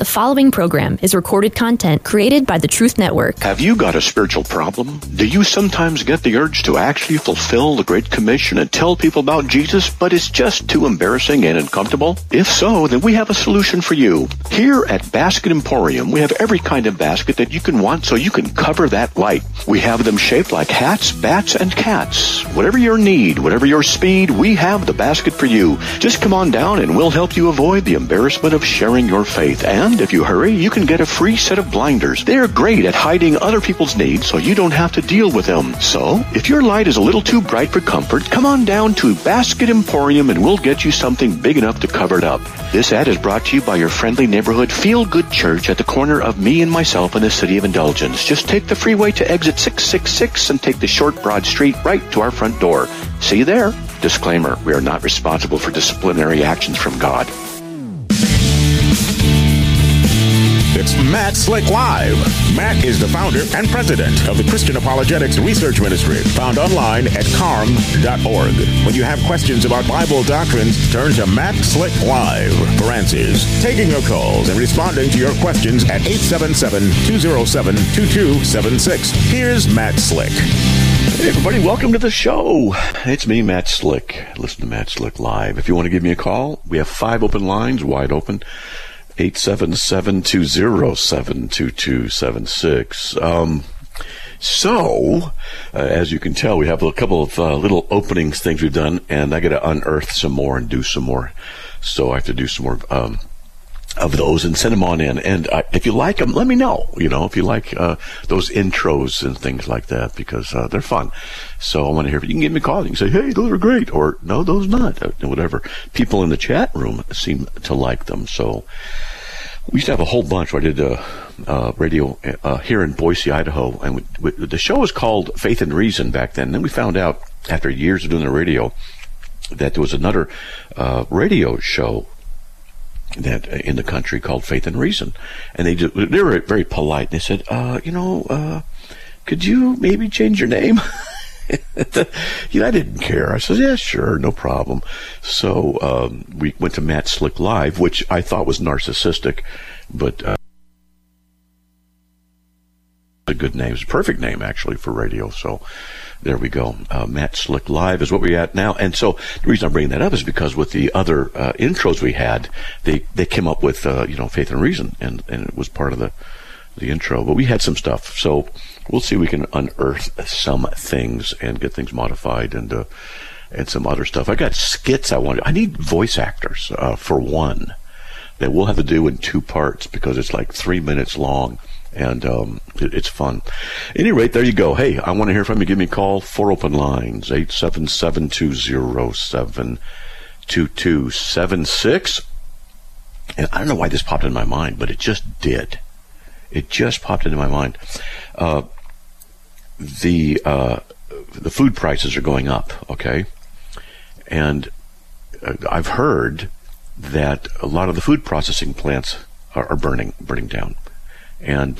The following program is recorded content created by the Truth Network. Have you got a spiritual problem? Do you sometimes get the urge to actually fulfill the Great Commission and tell people about Jesus, but it's just too embarrassing and uncomfortable? If so, then we have a solution for you. Here at Basket Emporium, we have every kind of basket that you can want so you can cover that light. We have them shaped like hats, bats, and cats. Whatever your need, whatever your speed, we have the basket for you. Just come on down and we'll help you avoid the embarrassment of sharing your faith. And if you hurry, you can get a free set of blinders. They're great at hiding other people's needs so you don't have to deal with them. So, if your light is a little too bright for comfort, come on down to Basket Emporium and we'll get you something big enough to cover it up. This ad is brought to you by your friendly neighborhood Feel Good Church at the corner of Me and Myself in the City of Indulgence. Just take the freeway to exit 666 and take the short, broad street right to our front door. See you there. Disclaimer, we are not responsible for disciplinary actions from God. It's Matt Slick Live. Matt is the founder and president of the Christian Apologetics Research Ministry, found online at carm.org. When you have questions about Bible doctrines, turn to Matt Slick Live for answers. Taking your calls and responding to your questions at 877-207-2276. Here's Matt Slick. Hey everybody, welcome to the show. It's me, Matt Slick. Listen to Matt Slick Live. If you want to give me a call, we have 5 open lines, wide open. 877-207-2276. As you can tell, we have a couple of little openings things we've done, and I got to unearth some more and do some more. So I have to do some more of those and send them on in. And if you like them, let me know, if you like those intros and things like that, because they're fun. So I want to hear if you can give me a call. You can say, hey, those are great, or no, those not, whatever. People in the chat room seem to like them. So we used to have a whole bunch. I did radio here in Boise, Idaho, and the show was called Faith and Reason back then. And then we found out after years of doing the radio that there was another radio show that in the country called Faith and Reason, and they were very polite. They said, could you maybe change your name? I didn't care. I said, yeah, sure, no problem. So we went to Matt Slick Live, which I thought was narcissistic, but a good name. It's a perfect name, actually, for radio. So there we go. Matt Slick Live is what we're at now. And so the reason I'm bringing that up is because with the other intros we had, they came up with, Faith and Reason, and it was part of the intro. But we had some stuff. So we'll see if we can unearth some things and get things modified and some other stuff. I got skits I need voice actors, for one, that we'll have to do in 2 parts because it's like 3 minutes long. And it's fun. At any rate, there you go. Hey, I want to hear from you. Give me a call. 4 open lines, 877-207-2276. And I don't know why this popped in my mind, but it just did. It just popped into my mind. The food prices are going up, okay? And I've heard that a lot of the food processing plants are burning down. And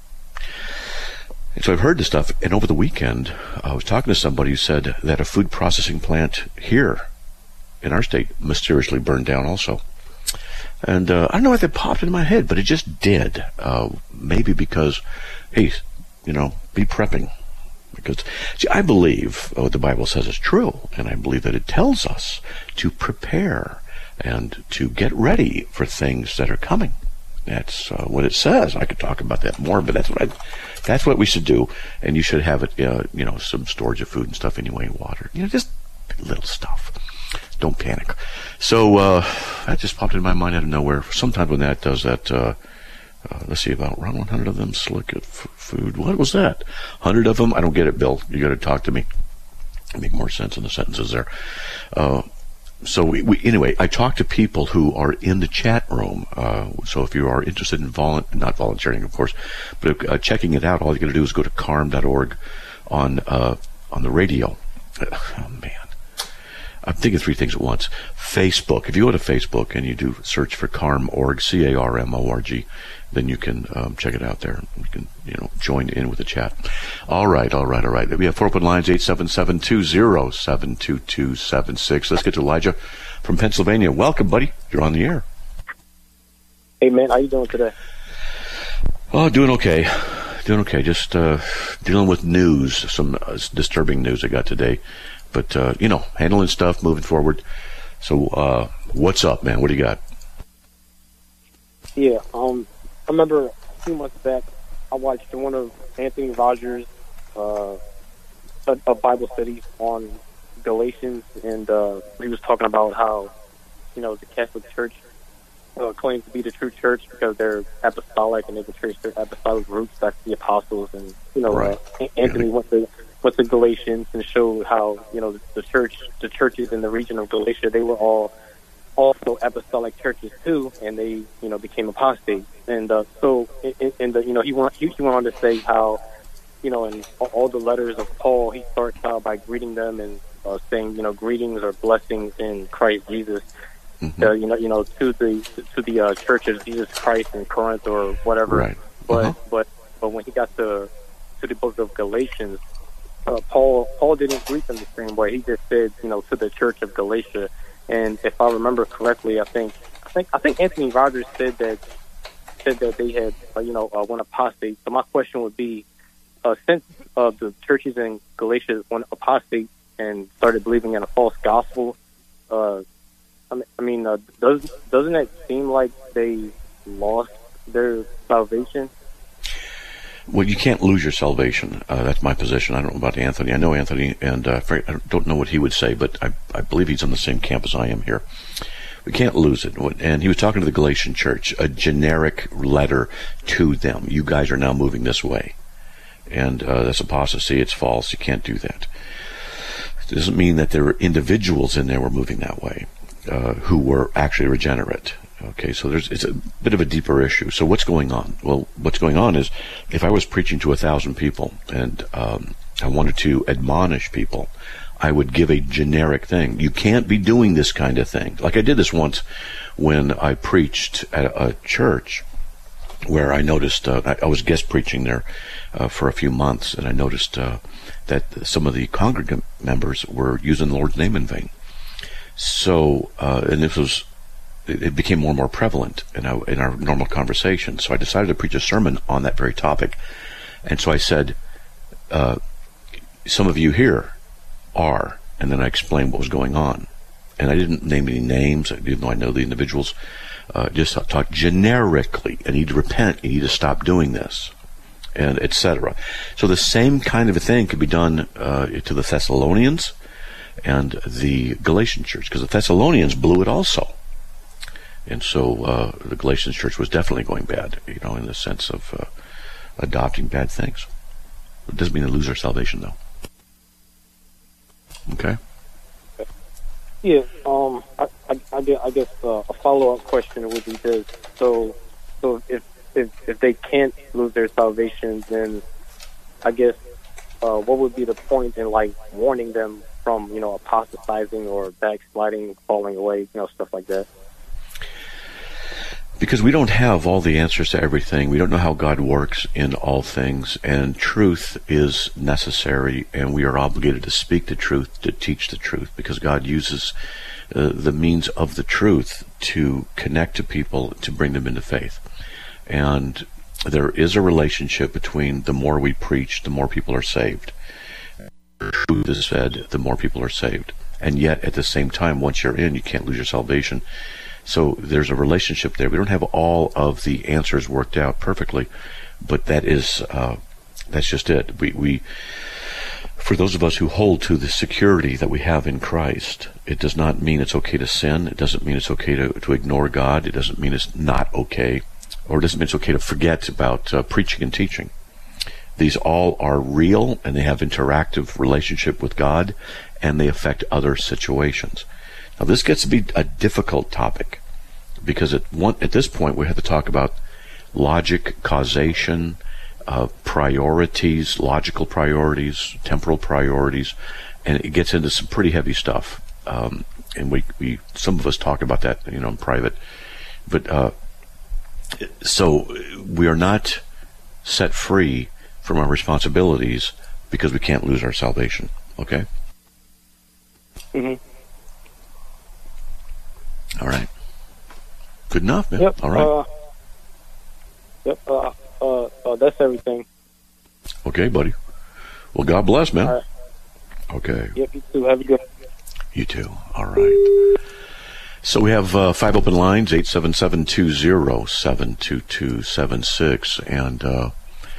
so I've heard this stuff, and over the weekend, I was talking to somebody who said that a food processing plant here in our state mysteriously burned down also. And I don't know if it popped into my head, but it just did. Maybe because, hey, be prepping. Because, see, I believe what the Bible says is true, and I believe that it tells us to prepare and to get ready for things that are coming. That's what it says. I could talk about that more, but that's what we should do. And you should have it, some storage of food and stuff anyway, water, just little stuff. Don't panic. So that just popped in my mind out of nowhere. Sometimes when that does that, let's see, around 100 of them look at food. What was that? 100 of them? I don't get it, Bill. You got to talk to me. Make more sense in the sentences there. So anyway, I talk to people who are in the chat room. So if you are interested in not volunteering, of course, but checking it out, all you got to do is go to carm.org on the radio. Oh man, I'm thinking 3 things at once. Facebook. If you go to Facebook and you do search for Carm.org, CARMORG, then you can check it out there. You can join in with the chat. All right. We have 4 open lines, 877-207-2276. Let's get to Elijah from Pennsylvania. Welcome, buddy. You're on the air. Hey, man, how you doing today? Oh, doing okay. Just dealing with news, some disturbing news I got today. But, handling stuff, moving forward. So, what's up, man? What do you got? Yeah, I remember a few months back, I watched one of Anthony Rogers' a Bible study on Galatians, and he was talking about how, the Catholic Church claims to be the true church because they're apostolic and they can trace their apostolic roots back to the apostles. And Right. Anthony went to Galatians and showed how the churches in the region of Galatia, they were all also apostolic churches too, and they became apostate. And he went on to say how in all the letters of Paul, he starts out by greeting them and saying greetings or blessings in Christ Jesus. Mm-hmm. To the Church of Jesus Christ in Corinth or whatever. Right. But when he got to the book of Galatians, Paul didn't greet them the same way. He just said, to the Church of Galatia. And if I remember correctly, I think Anthony Rogers said that they had went apostate. So my question would be, since the churches in Galatia went apostate and started believing in a false gospel, doesn't it seem like they lost their salvation? Well, you can't lose your salvation. That's my position. I don't know about Anthony. I know Anthony, and I don't know what he would say, but I believe he's on the same camp as I am here. We can't lose it. And he was talking to the Galatian church, a generic letter to them. You guys are now moving this way. And that's apostasy. It's false. You can't do that. It doesn't mean that there were individuals in there were moving that way. Who were actually regenerate. Okay, so it's a bit of a deeper issue. So what's going on? Well, what's going on is, if I was preaching to 1,000 people and I wanted to admonish people, I would give a generic thing. You can't be doing this kind of thing. Like I did this once when I preached at a church where I noticed, I was guest preaching there for a few months, and I noticed that some of the congregant members were using the Lord's name in vain. So, and it became more and more prevalent in our normal conversation. So I decided to preach a sermon on that very topic. And so I said, some of you here are, and then I explained what was going on. And I didn't name any names, even though I know the individuals, just talk generically. You need to repent, you need to stop doing this, and etc. So the same kind of a thing could be done to the Thessalonians and the Galatian church, because the Thessalonians blew it also. And so the Galatian church was definitely going bad, in the sense of adopting bad things. It doesn't mean they lose their salvation, though. Okay? Yeah, I guess a follow-up question would be this. So if they can't lose their salvation, then I guess what would be the point in, warning them from, apostatizing or backsliding, falling away, stuff like that? Because we don't have all the answers to everything. We don't know how God works in all things, and truth is necessary, and we are obligated to speak the truth, to teach the truth, because God uses the means of the truth to connect to people, to bring them into faith. And there is a relationship between the more we preach, the more people are saved. The truth is said, the more people are saved. And yet, at the same time, once you're in, you can't lose your salvation. So there's a relationship there. We don't have all of the answers worked out perfectly, but that's just it. We for those of us who hold to the security that we have in Christ, it does not mean it's okay to sin. It doesn't mean it's okay to ignore God. It doesn't mean it's not okay, or it doesn't mean it's okay to forget about preaching and teaching. These all are real, and they have interactive relationship with God, and they affect other situations. Now, this gets to be a difficult topic, because at this point we have to talk about logic, causation, priorities, logical priorities, temporal priorities, and it gets into some pretty heavy stuff. And we some of us talk about that, in private. But so we are not set free from our responsibilities because we can't lose our salvation. Okay? Mm-hmm. All right. Good enough, man. Yep. All right. Yep. That's everything. Okay, buddy. Well, God bless, man. All right. Okay. Yep, you too. Have a good. You too. All right. So we have 5 open lines, 877-207-2276. And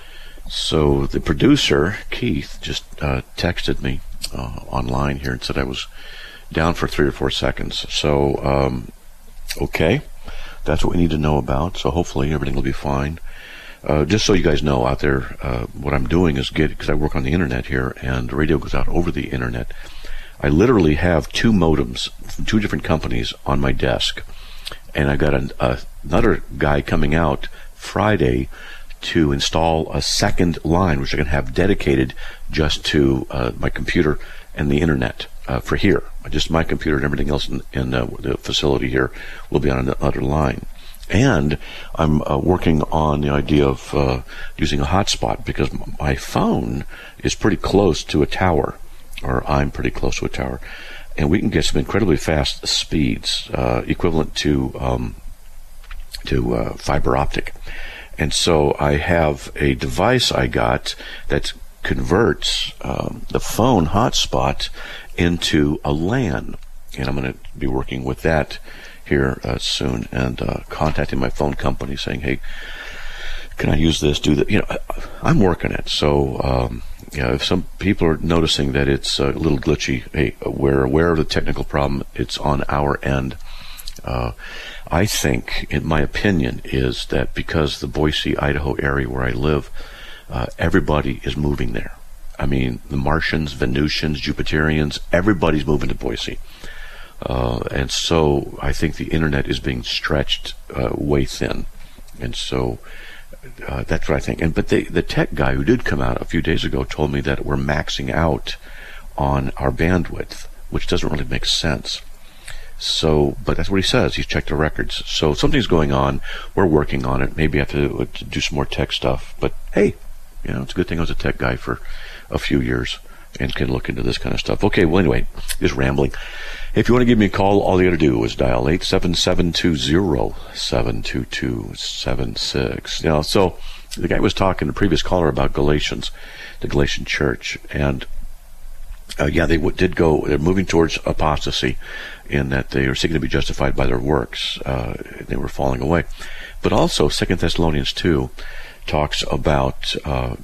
so the producer, Keith, just texted me online here and said I was down for 3 or 4 seconds. So, okay. That's what we need to know about. So hopefully everything will be fine. Just so you guys know out there, what I'm doing is because I work on the internet here and the radio goes out over the internet. I literally have 2 modems from 2 different companies on my desk. And I got another guy coming out Friday to install a second line, which I can have dedicated just to my computer and the internet for here. Just my computer and everything else in the facility here will be on another line. And I'm working on the idea of using a hotspot because my phone is pretty close to a tower, or I'm pretty close to a tower, and we can get some incredibly fast speeds equivalent to fiber optic. And so I have a device I got that converts the phone hotspot into a LAN, and I'm going to be working with that here soon and contacting my phone company saying, hey, can I use this, do that? I'm working it. So if some people are noticing that it's a little glitchy, hey, we're aware of the technical problem. It's on our end. I think, in my opinion, is that because the Boise, Idaho area where I live, everybody is moving there. I mean, the Martians, Venusians, Jupiterians, everybody's moving to Boise. And so I think the internet is being stretched way thin. And so that's what I think. But the tech guy who did come out a few days ago told me that we're maxing out on our bandwidth, which doesn't really make sense. So, but that's what he says. He's checked the records. So something's going on. We're working on it. Maybe I have to do some more tech stuff. But hey, it's a good thing I was a tech guy for a few years and can look into this kind of stuff. Okay, well, anyway, just rambling. If you want to give me a call, all you got to do is dial 877-207-2276. So the guy was talking, the previous caller, about Galatians, the Galatian church. And they did go, they're moving towards apostasy in that they are seeking to be justified by their works. They were falling away. But also, 2 Thessalonians 2 talks about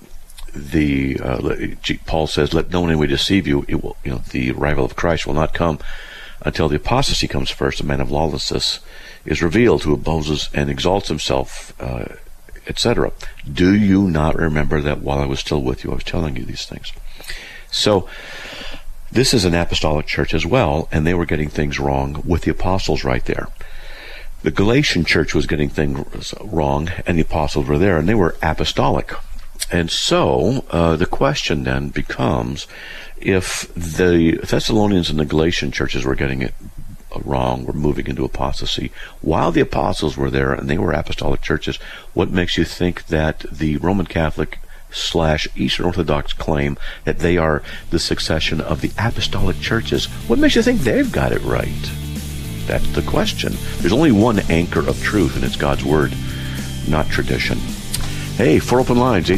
Paul says, let no one anyway deceive you. It will, the arrival of Christ will not come until the apostasy comes first. A man of lawlessness is revealed, who opposes and exalts himself, etc. Do you not remember that while I was still with you, I was telling you these things? So this is an apostolic church as well, and they were getting things wrong with the apostles right there. The Galatian church was getting things wrong, and the apostles were there, and they were apostolic. And so the question then becomes, if the Thessalonians and the Galatian churches were getting it wrong, were moving into apostasy, while the apostles were there and they were apostolic churches, what makes you think that the Roman Catholic / Eastern Orthodox claim that they are the succession of the apostolic churches? What makes you think they've got it right? That's the question. There's only one anchor of truth, and it's God's Word, not tradition. Hey, 4 open lines,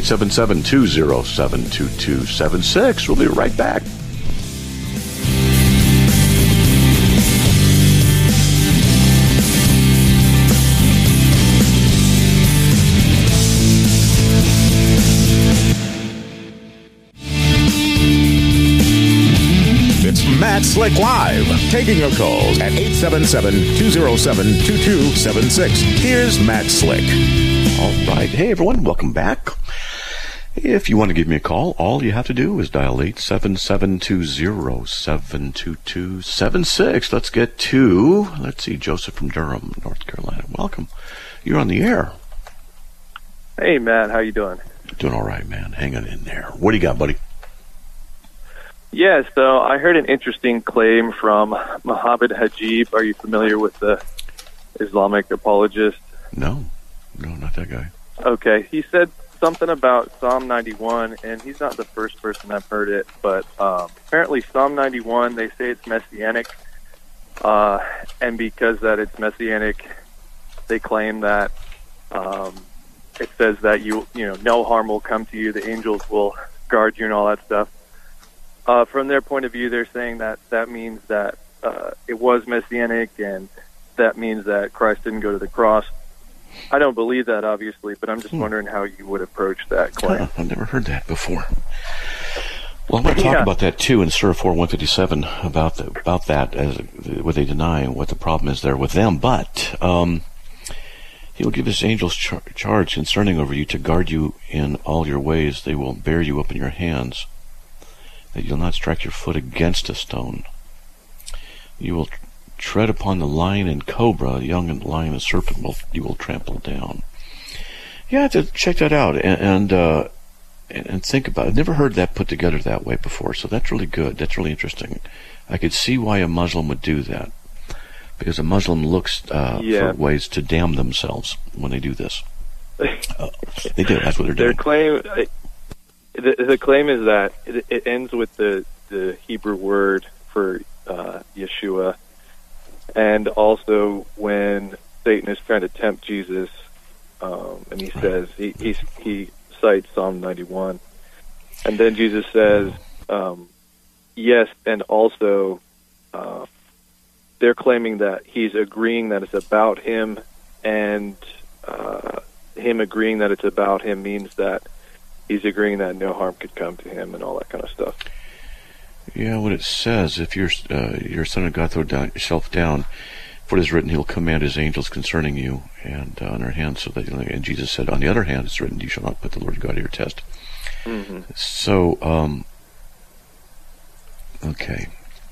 877-207-2276. We'll be right back. It's Matt Slick Live, taking your calls at 877-207-2276. Here's Matt Slick. All right. Hey, everyone. Welcome back. If you want to give me a call, all you have to do is dial 877-207-2276. Let's get to, Joseph from Durham, North Carolina. Welcome. You're on the air. Hey, Matt. How you doing? Doing all right, man. Hanging in there. What do you got, buddy? Yeah, so I heard an interesting claim from Mohammed Hajib. Are you familiar with the Islamic apologist? No, not that guy. Okay, he said something about Psalm 91, and he's not the first person I've heard it, but apparently Psalm 91, they say it's messianic, and because that it's messianic, they claim that it says that no harm will come to you. The angels will guard you and all that stuff. From their point of view, they're saying that means that it was messianic, and that means that Christ didn't go to the cross. I don't believe that, obviously, but I'm just wondering how you would approach that claim. I've never heard that before. Well, I'm going to talk about that too in Surah 4:157 about that, as what they deny and what the problem is there with them. But He will give His angels charge concerning over you to guard you in all your ways. They will bear you up in your hands, that you'll not strike your foot against a stone. You will tread upon the lion and cobra, young and lion and serpent you will trample down. Yeah, I have to check that out and think about it. I've never heard that put together that way before, so that's really good. That's really interesting. I could see why a Muslim would do that, because a Muslim looks for ways to damn themselves when they do this. They do. That's what they're doing. The claim is that it ends with the Hebrew word for Yeshua, and also when Satan is trying to tempt Jesus, and he says he cites Psalm 91, and then Jesus says, yes, and also they're claiming that he's agreeing that it's about him, and him agreeing that it's about him means that he's agreeing that no harm could come to him and all that kind of stuff. Yeah, what it says, if you're a son of God, throw yourself down, for it is written, He'll command His angels concerning you, and on their hands, so that. And Jesus said, on the other hand, it's written, you shall not put the Lord God to your test. Mm-hmm. So, okay.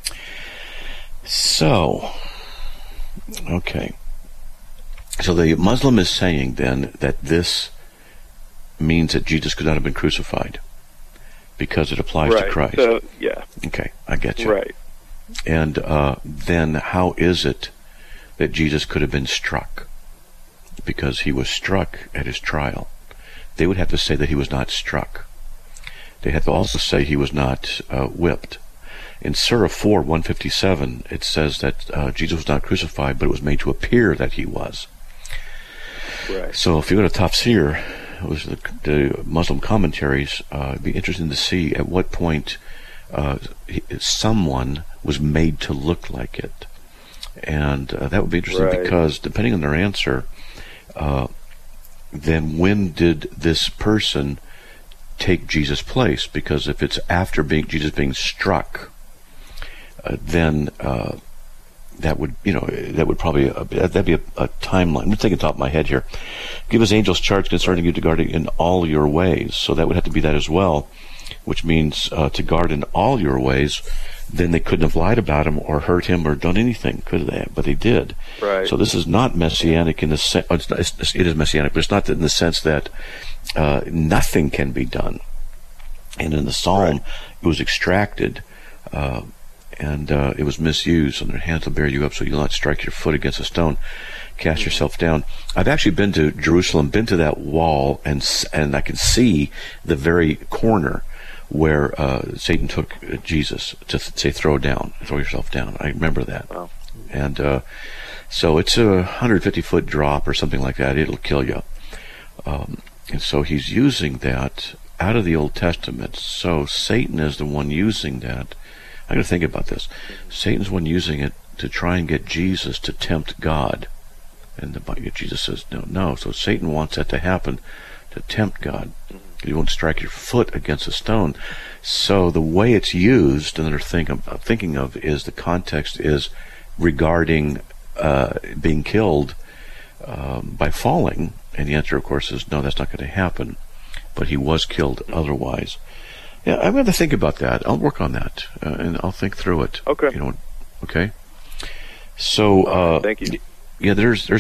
So, okay. So the Muslim is saying then that this means that Jesus could not have been crucified, because it applies to Christ. So, yeah. Okay, I get you. Right. And then how is it that Jesus could have been struck? Because He was struck at His trial. They would have to say that He was not struck. They have to also say He was not whipped. In Surah 4:157, it says that Jesus was not crucified, but it was made to appear that He was. Right. So if you go to Tafsir, was the Muslim commentaries, it'd be interesting to see at what point someone was made to look like it. And that would be interesting, because depending on their answer, then when did this person take Jesus' place? Because if it's after Jesus being struck, then that would probably that'd be a timeline. I'm thinking top of my head here. Give His angels charge concerning you to guard in all your ways. So that would have to be that as well, which means to guard in all your ways. Then they couldn't have lied about Him or hurt Him or done anything, could they? But they did. Right. So this is not messianic in the sense. It is messianic, but it's not in the sense that nothing can be done. And in the Psalm, it was extracted. And it was misused, and their hands will bear you up so you'll not strike your foot against a stone. Cast yourself down. I've actually been to Jerusalem, been to that wall, and I can see the very corner where Satan took Jesus to say, throw yourself down. I remember that. Wow. And so it's a 150-foot drop or something like that. It'll kill you. And so he's using that out of the Old Testament. So Satan is the one using that. I'm going to think about this. Satan's the one using it to try and get Jesus to tempt God. And Jesus says, no. So Satan wants that to happen, to tempt God. You won't strike your foot against a stone. So the way it's used, and that I'm thinking of, is the context is regarding being killed by falling. And the answer, of course, is no, that's not going to happen. But he was killed otherwise. Yeah, I'm going to think about that. I'll work on that, and I'll think through it. Okay. Okay. So, thank you. Yeah, there's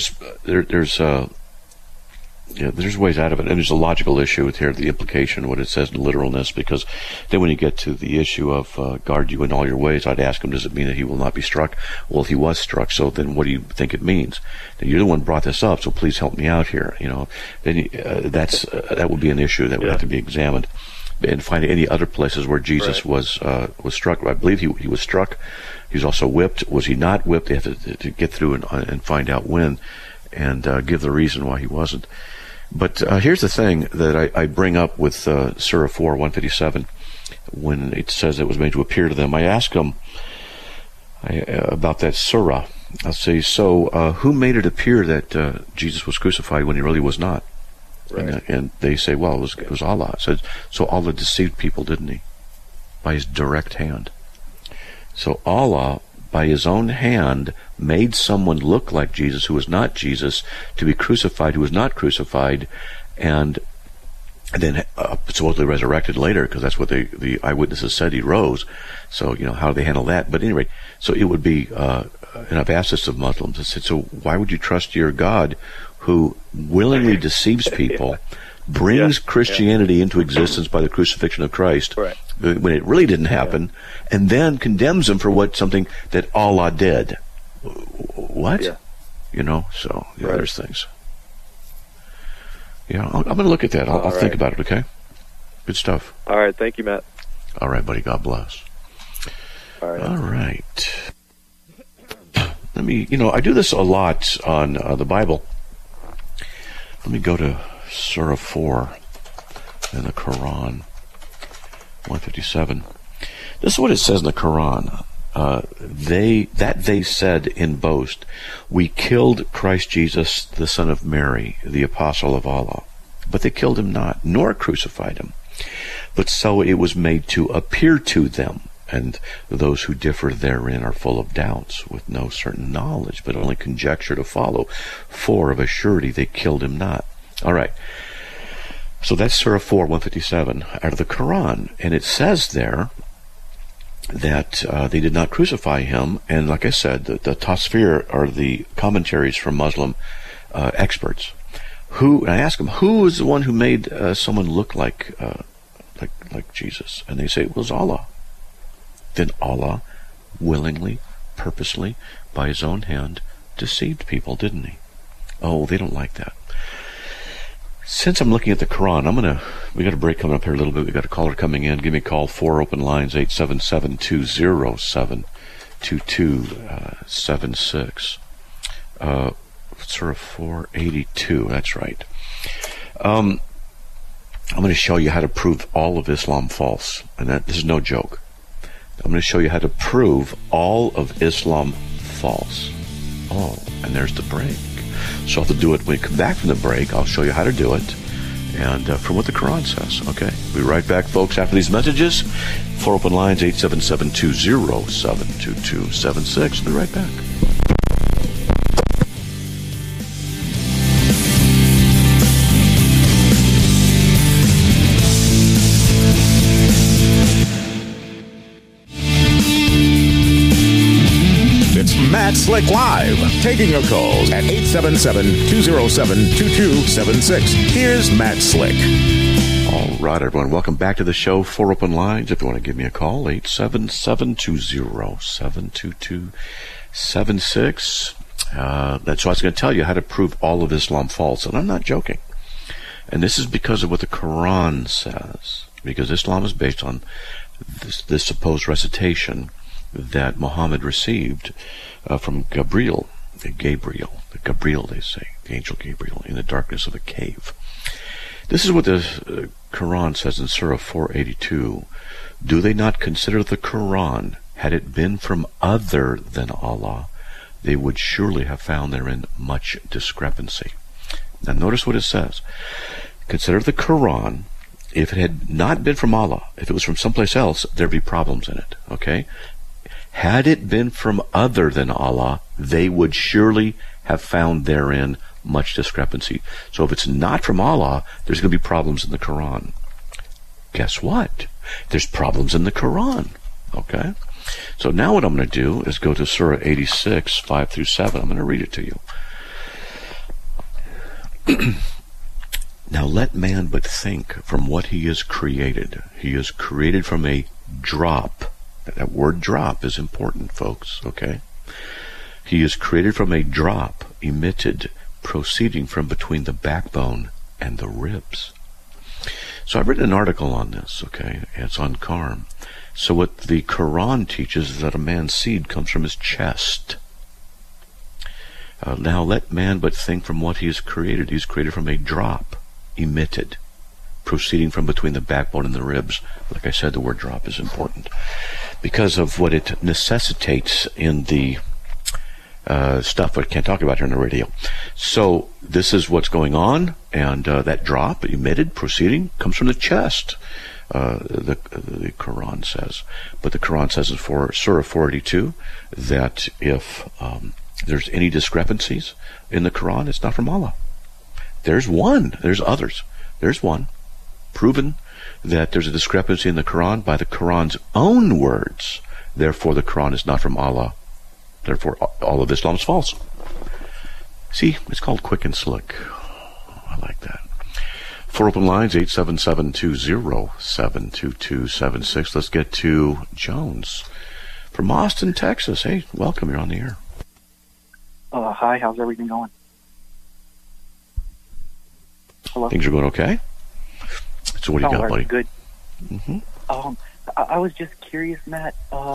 ways out of it, and there's a logical issue with here, the implication, what it says in literalness, because then when you get to the issue of guard you in all your ways, I'd ask him, does it mean that he will not be struck? Well, if he was struck, so then what do you think it means? Then you're the one who brought this up, so please help me out here. Then that would be an issue that would have to be examined, and find any other places where Jesus was struck. I believe he was struck. He was also whipped. Was he not whipped? They have to get through and find out when, and give the reason why he wasn't. But here's the thing that I bring up with Surah 4, 157, when it says it was made to appear to them. I ask them about that surah. I'll say, so who made it appear that Jesus was crucified when he really was not? Right. And they say, well, it was Allah. So Allah deceived people, didn't he? By his direct hand. So Allah, by his own hand, made someone look like Jesus who was not Jesus to be crucified, who was not crucified, and then supposedly resurrected later, because that's what the eyewitnesses said he rose. So, how do they handle that? But anyway, so it would be, and I've asked this of Muslims, I said, so why would you trust your God who willingly deceives people, brings Christianity into existence by the crucifixion of Christ, when it really didn't happen, and then condemns them for something that Allah did? What? So there's things. I'm going to look at that. I'll think about it, okay? Good stuff. All right. Thank you, Matt. All right, buddy. God bless. All right. Let me, I do this a lot on the Bible. Let me go to Surah 4 in the Quran, 157. This is what it says in the Quran. They said in boast, we killed Christ Jesus, the son of Mary, the apostle of Allah. But they killed him not, nor crucified him. But so it was made to appear to them, and those who differ therein are full of doubts, with no certain knowledge, but only conjecture to follow. For of a surety they killed him not. All right. So that's Surah 4, 157, out of the Quran. And it says there that they did not crucify him. And like I said, the Tasfir are the commentaries from Muslim experts. And I ask them, who is the one who made someone look like Jesus? And they say it was Allah. Then Allah willingly, purposely, by his own hand, deceived people, didn't he? Oh, they don't like that. Since I'm looking at the Quran, we got a break coming up here a little bit. We got a caller coming in. Give me a call, 4 open lines, 877-207-2276. Surah 482, that's right. I'm going to show you how to prove all of Islam false. And this is no joke. I'm going to show you how to prove all of Islam false. Oh, and there's the break. So I'll have to do it when we come back from the break. I'll show you how to do it, and from what the Quran says. Okay, we'll be right back, folks, after these messages. 4 open lines, 877-207-2276. We'll be right back. Matt Slick Live, taking your calls at 877-207-2276. Here's Matt Slick. All right, everyone, welcome back to the show. 4 open lines. If you want to give me a call, 877-207-2276. That's why I was going to tell you how to prove all of Islam false, and I'm not joking. And this is because of what the Quran says, because Islam is based on this supposed recitation that Muhammad received from Gabriel, they say, the angel Gabriel, in the darkness of a cave. This is what the Quran says in Surah 482. Do they not consider the Quran, had it been from other than Allah, they would surely have found therein much discrepancy. Now notice what it says. Consider the Quran, if it had not been from Allah, if it was from someplace else, there'd be problems in it, okay? Had it been from other than Allah, they would surely have found therein much discrepancy. So if it's not from Allah, there's going to be problems in the Quran. Guess what? There's problems in the Quran. Okay? So now what I'm going to do is go to Surah 86, 5 through 7. I'm going to read it to you. Now let man but think from what he is created. He is created from a drop. That word drop is important, folks, okay? He is created from a drop emitted, proceeding from between the backbone and the ribs. So I've written an article on this, okay? It's on Karm. So what the Quran teaches is that a man's seed comes from his chest. Now let man but think from what he is created. He is created from a drop emitted, proceeding from between the backbone and the ribs. Like I said, the word drop is important because of what it necessitates in the stuff I can't talk about here on the radio. So this is what's going on, and that drop emitted, proceeding, comes from the chest. The Quran says, but the Quran says in Surah 482 that if there's any discrepancies in the Quran, it's not from Allah. There's one. There's others. There's one. Proven that there's a discrepancy in the Quran by the Quran's own words. Therefore, the Quran is not from Allah. Therefore, all of Islam is false. See, it's called quick and slick. I like that. 4 open lines, 877-207-2276. Let's get to Jones from Austin, Texas. Hey, welcome. You're on the air. Hi, how's everything going? Hello? Things are going okay? So what do you got, buddy? Good. Mm-hmm. I was just curious, Matt,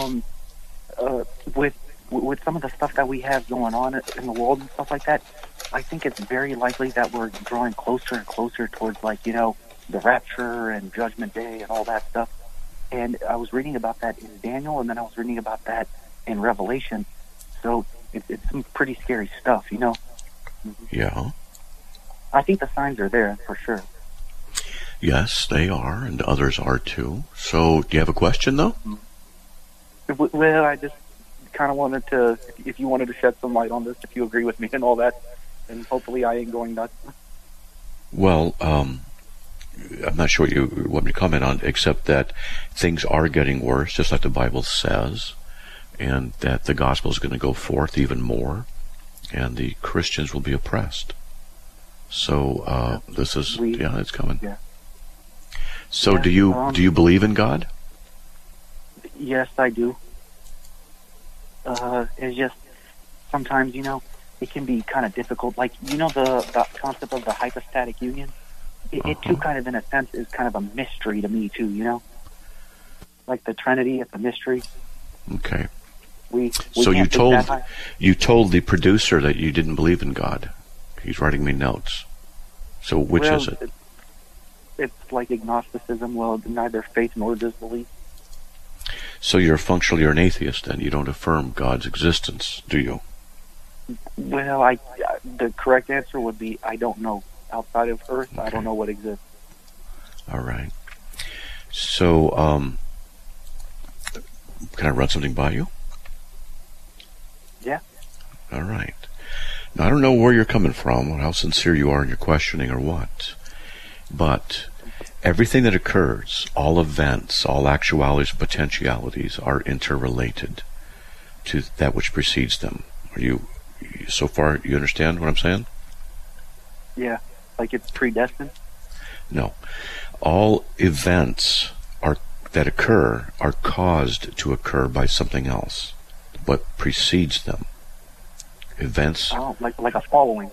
with some of the stuff that we have going on in the world and stuff like that, I think it's very likely that we're drawing closer and closer towards, the rapture and Judgment Day and all that stuff. And I was reading about that in Daniel, and then I was reading about that in Revelation. So it's some pretty scary stuff, Yeah. I think the signs are there, for sure. Yes, they are, and others are too. So, do you have a question, though? Well, I just kind of wanted to, if you wanted to shed some light on this, if you agree with me and all that, and hopefully I ain't going nuts. Well, I'm not sure what you want me to comment on, except that things are getting worse, just like the Bible says, and that the gospel is going to go forth even more, and the Christians will be oppressed. So, this is, it's coming. Yeah. So, do you believe in God? Yes, I do. It's just sometimes, it can be kind of difficult. Like, the concept of the hypostatic union? It too kind of, in a sense, is kind of a mystery to me, too, Like the Trinity, it's a mystery. Okay. So you told the producer that you didn't believe in God. He's writing me notes. So which is it? It's like agnosticism. Well, neither faith nor disbelief. So you're an atheist, then. You don't affirm God's existence, do you? Well, the correct answer would be I don't know. Outside of Earth, okay. I don't know what exists. All right. So, can I run something by you? Yeah. All right. Now, I don't know where you're coming from, or how sincere you are in your questioning, or what, but everything that occurs, all events, all actualities, potentialities, are interrelated to that which precedes them. Are you, so far, you understand what I'm saying? Yeah, like it's predestined? No. All events that occur are caused to occur by something else, but precedes them. Events. Oh, like a following.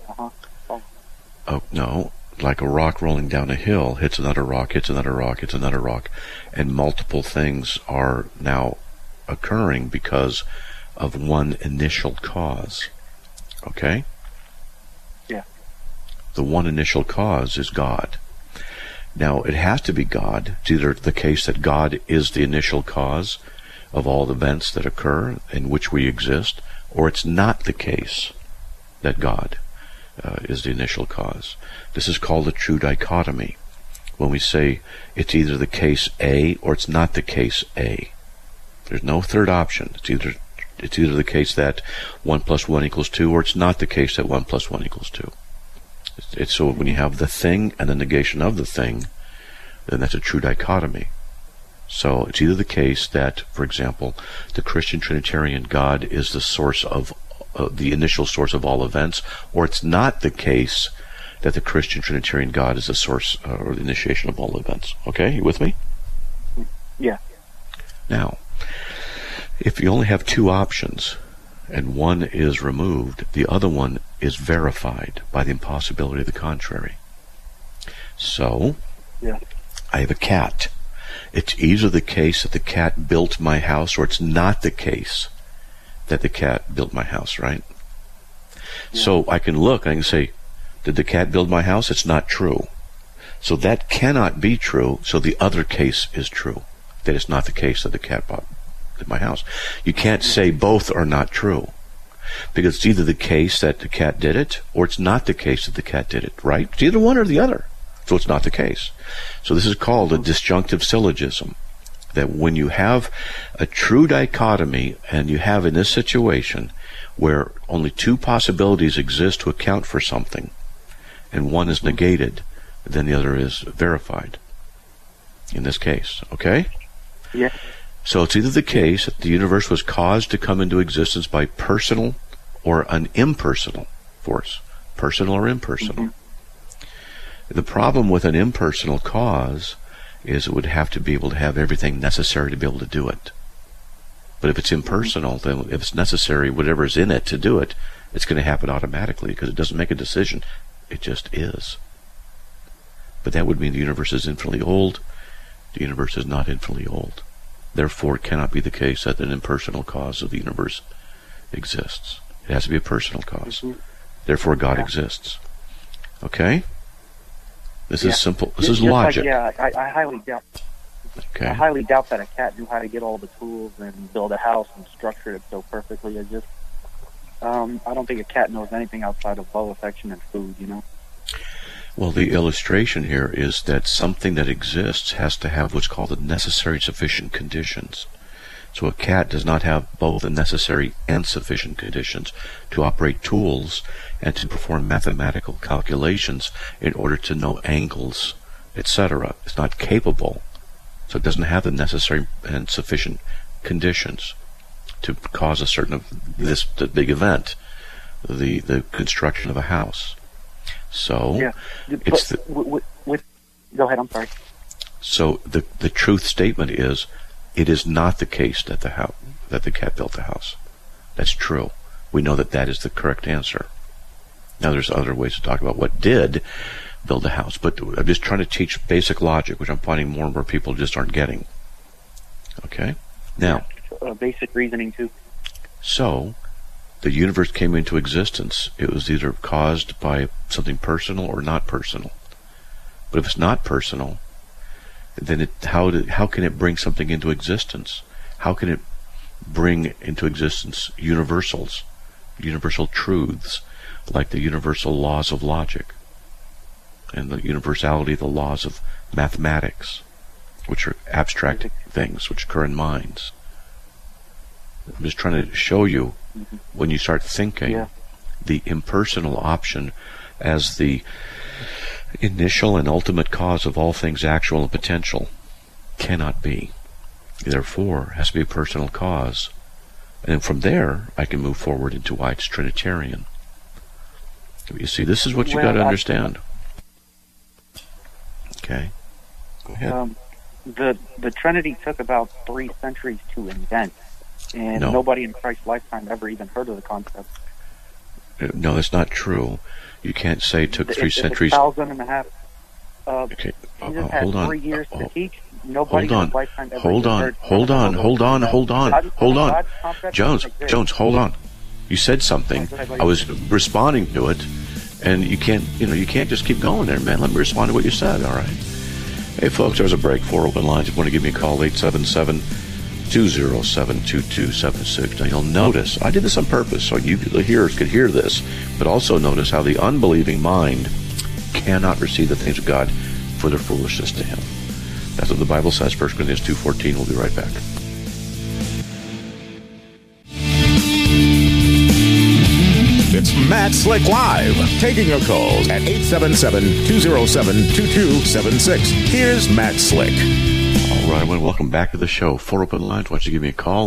Oh, no. Like a rock rolling down a hill, hits another rock, hits another rock, hits another rock, and multiple things are now occurring because of one initial cause. Okay? Yeah. The one initial cause is God. Now, it has to be God. It's either the case that God is the initial cause of all the events that occur in which we exist, or it's not the case that God is the initial cause. This is called a true dichotomy, when we say it's either the case A or it's not the case A. There's no third option. It's either the case that 1 + 1 = 2, or it's not the case that 1 + 1 = 2. It's so when you have the thing and the negation of the thing, then that's a true dichotomy. So it's either the case that, for example, the Christian Trinitarian God is the source of the initial source of all events, or it's not the case that the Christian Trinitarian God is the source or the initiation of all events. Okay, you with me? Yeah. Now, if you only have two options, and one is removed, the other one is verified by the impossibility of the contrary. So, yeah. I have a cat. It's either the case that the cat built my house, or it's not the case that the cat built my house, right? So I can look and I can say, did the cat build my house? It's not true. So that cannot be true. So the other case is true. That it's not the case that the cat did my house. You can't say both are not true. Because it's either the case that the cat did it, or it's not the case that the cat did it, right? It's either one or the other. So it's not the case. So this is called a disjunctive syllogism. That when you have a true dichotomy, and you have in this situation where only two possibilities exist to account for something, and one is negated, then the other is verified. In this case, okay? Yeah. So it's either the case that the universe was caused to come into existence by personal or an impersonal force. Personal or impersonal. The problem with an impersonal cause is it would have to be able to have everything necessary to be able to do it. But if it's impersonal, then if it's necessary, whatever is in it to do it, it's going to happen automatically because it doesn't make a decision. It just is. But that would mean the universe is infinitely old. The universe is not infinitely old. Therefore, it cannot be the case that an impersonal cause of the universe exists. It has to be a personal cause. Therefore, God exists. Okay? This is simple. This is logic. I highly doubt. Okay. I highly doubt that a cat knew how to get all the tools and build a house and structure it so perfectly. I don't think a cat knows anything outside of love, affection, and food. Well, the illustration here is that something that exists has to have what's called the necessary sufficient conditions. So a cat does not have both the necessary and sufficient conditions to operate tools and to perform mathematical calculations in order to know angles, etc. It's not capable. So it doesn't have the necessary and sufficient conditions to cause a certain the big event, the construction of a house. So it's go ahead. I'm sorry. So the truth statement is, it is not the case that the cat built the house. That's true. We know that is the correct answer. Now there's other ways to talk about what did build the house, but I'm just trying to teach basic logic, which I'm finding more and more people just aren't getting. Okay? Now, basic reasoning too. So the universe came into existence. It was either caused by something personal or not personal. But if it's not personal, then how can it bring something into existence? How can it bring into existence universals, universal truths, like the universal laws of logic and the universality of the laws of mathematics, which are abstract things which occur in minds? I'm just trying to show you, when you start thinking, the impersonal option as the initial and ultimate cause of all things actual and potential cannot be. Therefore, it has to be a personal cause. And from there, I can move forward into why it's Trinitarian. You see, this is what you got to understand. Okay. Go ahead. The Trinity took about 3 centuries to invent, and nobody in Christ's lifetime ever even heard of the concept. No, that's not true. You can't say it took 3 centuries. 1,500. Okay, Jesus had 3 years to teach. Nobody hold on. in his lifetime ever Hold on. Jones, hold on. You said something. I was responding to it, and you can't just keep going there, man. Let me respond to what you said. All right. Hey, folks, there's a break. 4 open lines. If you want to give me a call, 877-207-2276. Now, you'll notice, I did this on purpose so you, the hearers, could hear this, but also notice how the unbelieving mind cannot receive the things of God for their foolishness to him. That's what the Bible says, 1 Corinthians 2:14. We'll be right back. It's Matt Slick Live, taking your calls at 877-207-2276. Here's Matt Slick. All right, well, welcome back to the show. 4 open lines. Why don't you give me a call,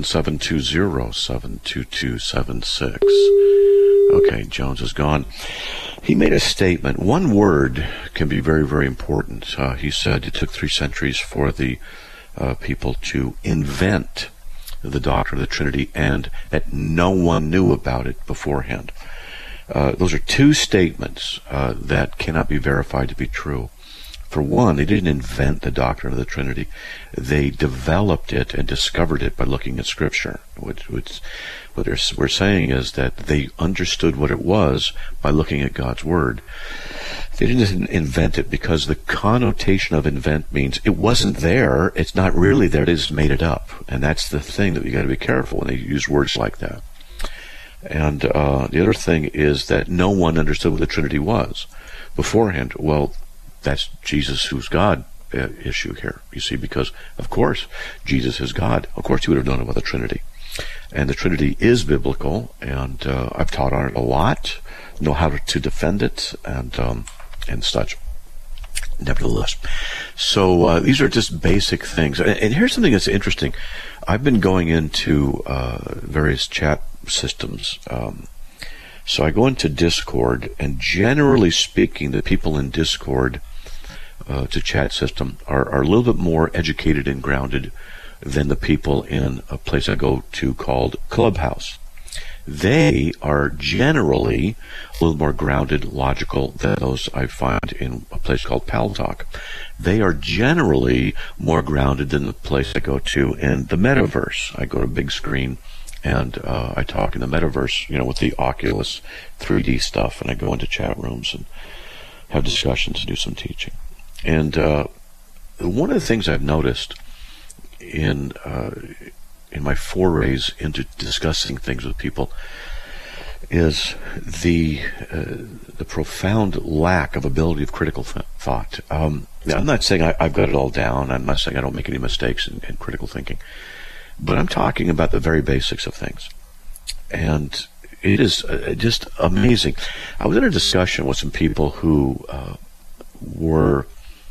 877-207-2276. Okay, Jones is gone. He made a statement. One word can be very, very important. He said it took 3 centuries for the people to invent the doctrine of the Trinity, and that no one knew about it beforehand. Those are 2 statements that cannot be verified to be true. For one, they didn't invent the doctrine of the Trinity. They developed it and discovered it by looking at Scripture. What we're saying is that they understood what it was by looking at God's Word. They didn't invent it, because the connotation of invent means it wasn't there, it's not really there, they just made it up. And that's the thing that you got to be careful when they use words like that. And the other thing is that no one understood what the Trinity was beforehand. Well, that's Jesus who's God issue here, you see, because, of course, Jesus is God. Of course he would have known about the Trinity. And the Trinity is biblical, and I've taught on it a lot, know how to defend it, and such. Nevertheless. So these are just basic things. And here's something that's interesting. I've been going into various chat systems. So I go into Discord, and generally speaking, the people in Discord to chat system are a little bit more educated and grounded than the people in a place I go to called Clubhouse. They are generally a little more grounded, logical than those I find in a place called Pal Talk. They are generally more grounded than the place I go to in the metaverse. I go to big screen, and I talk in the metaverse, with the Oculus 3D stuff, and I go into chat rooms and have discussions and do some teaching. And one of the things I've noticed in my forays into discussing things with people is the profound lack of ability of critical thought. I'm not saying I've got it all down. I'm not saying I don't make any mistakes in critical thinking. But I'm talking about the very basics of things. And it is just amazing. I was in a discussion with some people who were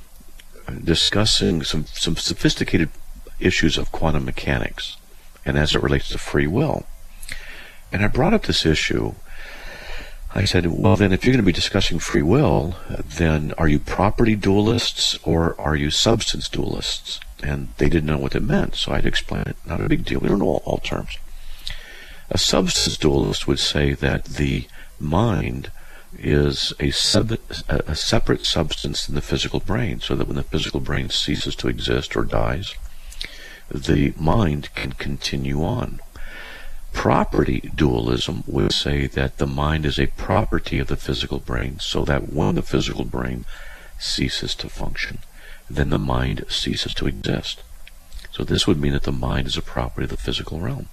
discussing some sophisticated issues of quantum mechanics, and as it relates to free will. And I brought up this issue. I said, well, then if you're going to be discussing free will, then are you property dualists or are you substance dualists? And they didn't know what it meant, so I'd explain it. Not a big deal. We don't know all terms. A substance dualist would say that the mind is a separate substance than the physical brain, so that when the physical brain ceases to exist or dies, the mind can continue on. Property dualism would say that the mind is a property of the physical brain, so that when the physical brain ceases to function, then the mind ceases to exist. So this would mean that the mind is a property of the physical realm.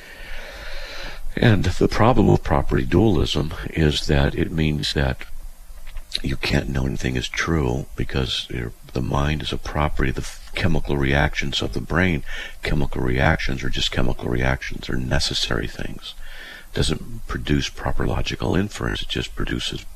And the problem with property dualism is that it means that you can't know anything is true, because the mind is a property of the chemical reactions of the brain. Chemical reactions are just chemical reactions. They're necessary things. It doesn't produce proper logical inference. It just produces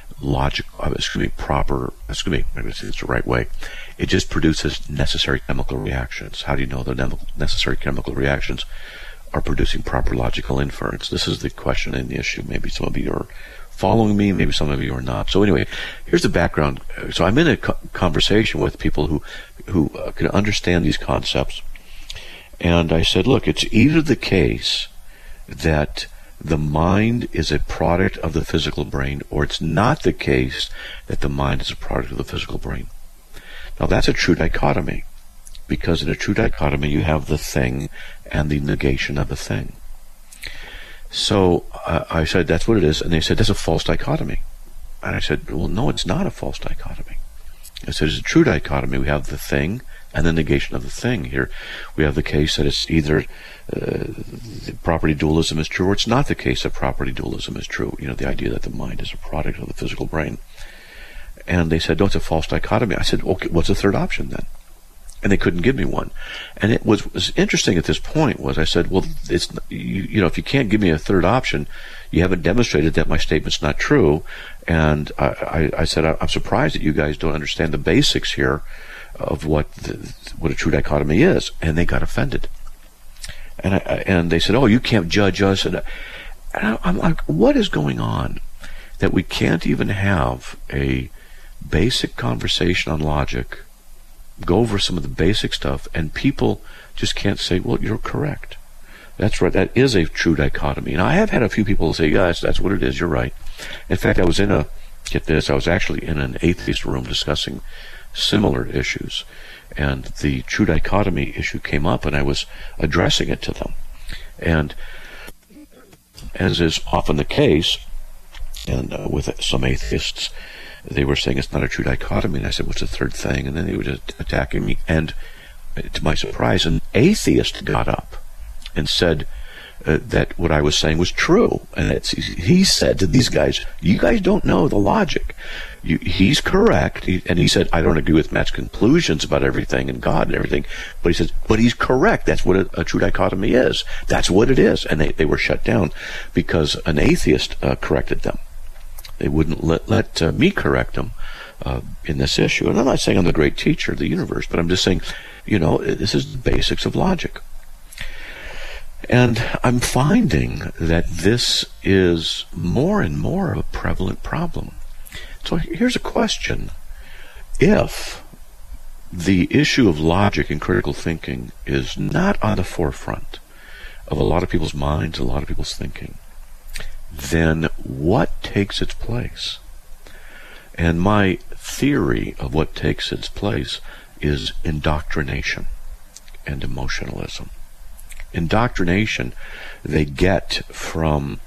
proper, it's the right way. It just produces necessary chemical reactions. How do you know the necessary chemical reactions are producing proper logical inference? This is the question and the issue. Maybe some of you are following me, maybe some of you are not. So anyway, here's the background. So I'm in a conversation with people who can understand these concepts, and I said, look, it's either the case that the mind is a product of the physical brain, or it's not the case that the mind is a product of the physical brain. Now that's a true dichotomy, because in a true dichotomy you have the thing and the negation of the thing. So I said, that's what it is. And they said, that's a false dichotomy. And I said, well, no, it's not a false dichotomy. I said, it's a true dichotomy. We have the thing and the negation of the thing. Here we have the case that it's either property dualism is true, or it's not the case that property dualism is true. The idea that the mind is a product of the physical brain. And they said, no, it's a false dichotomy. I said, okay, what's the third option then? And they couldn't give me one. And it was interesting at this point was I said, well, it's if you can't give me a third option, you haven't demonstrated that my statement's not true. And I said, I'm surprised that you guys don't understand the basics here of what a true dichotomy is. And they got offended. And they said, oh, you can't judge us. And I'm like, what is going on that we can't even have a basic conversation on logic, go over some of the basic stuff, and people just can't say, well, you're correct. That's right. That is a true dichotomy. And I have had a few people say, yes, that's what it is. You're right. In fact, I was actually in an atheist room discussing similar issues. And the true dichotomy issue came up, and I was addressing it to them. And as is often the case, and with some atheists, they were saying it's not a true dichotomy, and I said, what's the third thing? And then they were just attacking me. And to my surprise, an atheist got up and said that what I was saying was true. And he said to these guys, you guys don't know the logic. He's correct. And he said, I don't agree with Matt's conclusions about everything and God and everything. But he says, but he's correct. That's what a true dichotomy is. That's what it is. And they were shut down because an atheist corrected them. They wouldn't let me correct them in this issue. And I'm not saying I'm the great teacher of the universe, but I'm just saying, this is the basics of logic. And I'm finding that this is more and more of a prevalent problem. So here's a question. If the issue of logic and critical thinking is not on the forefront of a lot of people's minds, a lot of people's thinking, then what takes its place? And my theory of what takes its place is indoctrination and emotionalism. Indoctrination they get from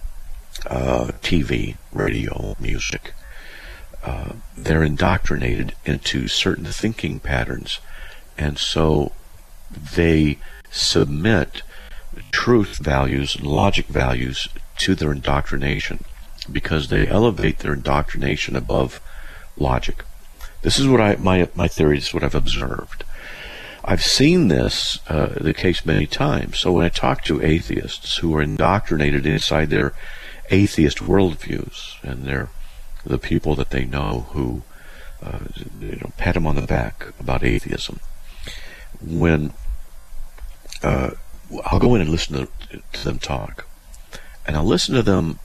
TV, radio, music. They're indoctrinated into certain thinking patterns, and so they submit truth values and logic values to their indoctrination because they elevate their indoctrination above logic. This is what my theory is, what I've observed. I've seen this, the case many times. So when I talk to atheists who are indoctrinated inside their atheist worldviews, and they're the people that they know who pat them on the back about atheism, when I'll go in and listen to them talk, and I'll listen to them.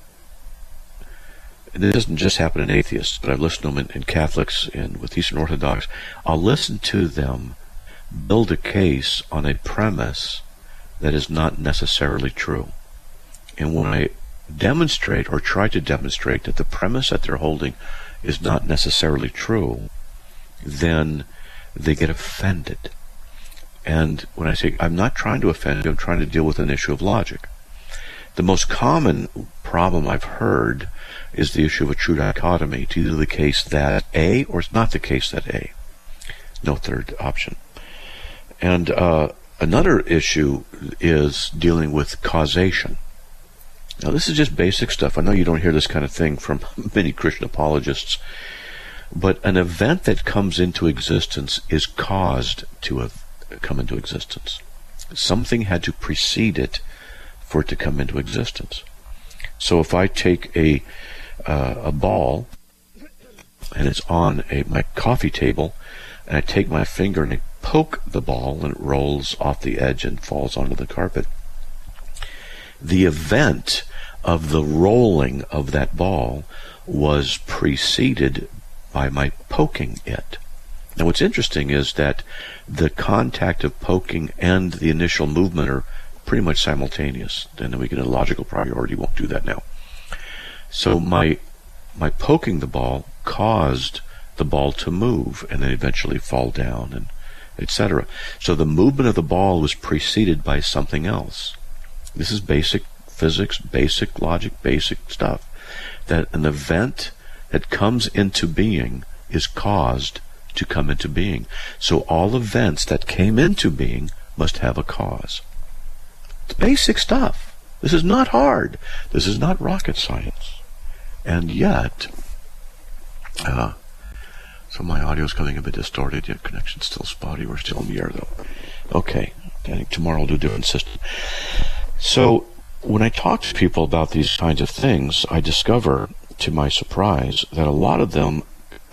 And it doesn't just happen in atheists, but I've listened to them in Catholics and with Eastern Orthodox. I'll listen to them build a case on a premise that is not necessarily true. And when I demonstrate or try to demonstrate that the premise that they're holding is not necessarily true, then they get offended. And when I say I'm not trying to offend you, I'm trying to deal with an issue of logic. The most common problem I've heard is the issue of a true dichotomy. It's either the case that A or it's not the case that A. No third option. And another issue is dealing with causation. Now, this is just basic stuff. I know you don't hear this kind of thing from many Christian apologists, but an event that comes into existence is caused to come into existence. Something had to precede it for it to come into existence. So if I take a ball and it's on my coffee table, and I take my finger and I poke the ball and it rolls off the edge and falls onto the carpet, the event of the rolling of that ball was preceded by my poking it. Now what's interesting is that the contact of poking and the initial movement are pretty much simultaneous. And then we get a logical priority. Won't do that now. So my poking the ball caused the ball to move and then eventually fall down, and etc. So the movement of the ball was preceded by something else. This is basic physics, basic logic, basic stuff. That an event that comes into being is caused to come into being. So all events that came into being must have a cause. It's basic stuff. This is not hard. This is not rocket science. And yet, so my audio is coming a bit distorted, yet connection's still spotty. We're still in the air, though. Okay, I think tomorrow I'll do a different system. So when I talk to people about these kinds of things, I discover, to my surprise, that a lot of them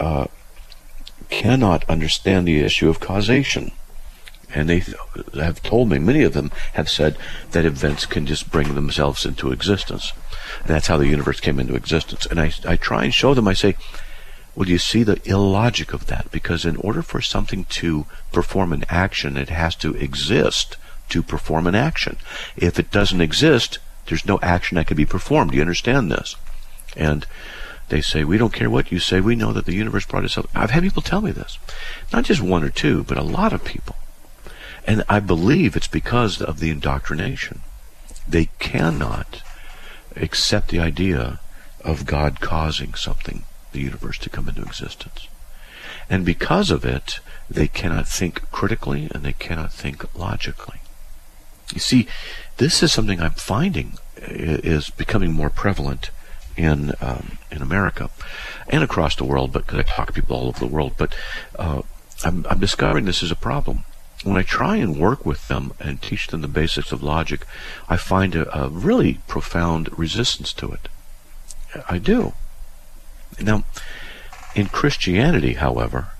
cannot understand the issue of causation. And they have told me, many of them have said that events can just bring themselves into existence. And that's how the universe came into existence. And I try and show them, I say, well, do you see the illogic of that? Because in order for something to perform an action, it has to exist to perform an action. If it doesn't exist, there's no action that can be performed. Do you understand this? And They say, we don't care what you say, we know that the universe brought itself. I've had people tell me this. Not just one or two, but a lot of people. And I believe it's because of the indoctrination. They cannot accept the idea of God causing something, the universe, to come into existence. And because of it, they cannot think critically and they cannot think logically. You see, this is something I'm finding is becoming more prevalent in America and across the world, but because I talk to people all over the world. But I'm discovering this is a problem. When I try and work with them and teach them the basics of logic, I find a really profound resistance to it. I do. Now, in Christianity, however,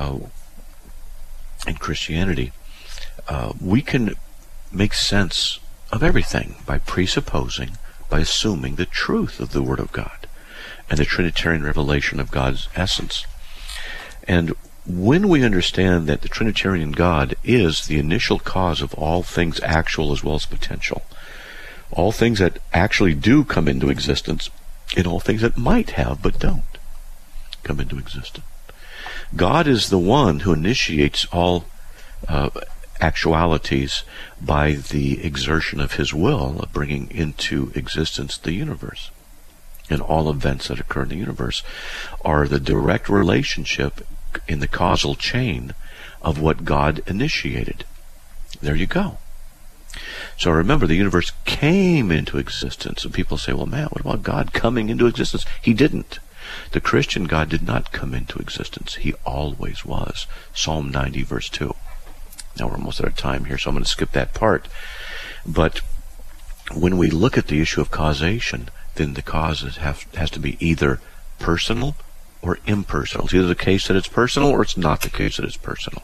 we can make sense of everything by presupposing, by assuming the truth of the Word of God and the Trinitarian revelation of God's essence. And when we understand that the Trinitarian God is the initial cause of all things actual as well as potential, all things that actually do come into existence, and all things that might have but don't come into existence. God is the one who initiates all actualities by the exertion of His will of bringing into existence the universe. And all events that occur in the universe are the direct relationship in the causal chain of what God initiated. There you go. So remember, the universe came into existence. And people say, well, Matt, what about God coming into existence? He didn't. The Christian God did not come into existence. He always was. Psalm 90, verse 2. Now we're almost out of time here, so I'm going to skip that part. But when we look at the issue of causation, then the cause has to be either personal or impersonal. It's either the case that it's personal or it's not the case that it's personal.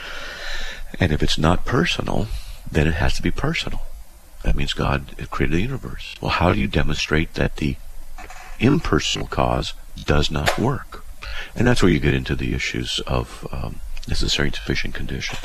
And if it's not personal, then it has to be personal. That means God created the universe. Well, how do you demonstrate that the impersonal cause does not work? And that's where you get into the issues of necessary and sufficient conditions.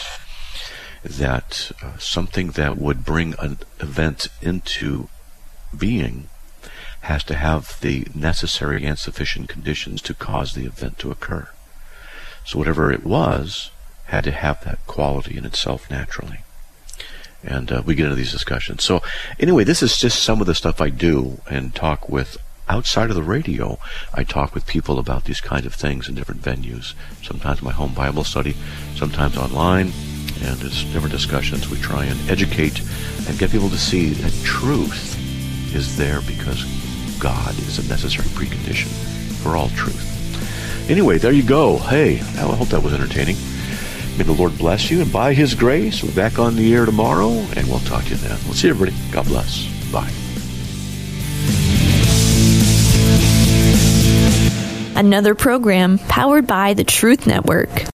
That something that would bring an event into being has to have the necessary and sufficient conditions to cause the event to occur. So whatever it was had to have that quality in itself naturally. And we get into these discussions. So anyway, this is just some of the stuff I do and talk with outside of the radio. I talk with people about these kinds of things in different venues. Sometimes my home Bible study, sometimes online, and it's different discussions. We try and educate and get people to see that truth is there because God is a necessary precondition for all truth. Anyway, there you go. Hey, I hope that was entertaining. May the Lord bless you, and by His grace, we're back on the air tomorrow, and we'll talk to you then. We'll see everybody. God bless. Bye. Another program powered by the Truth Network.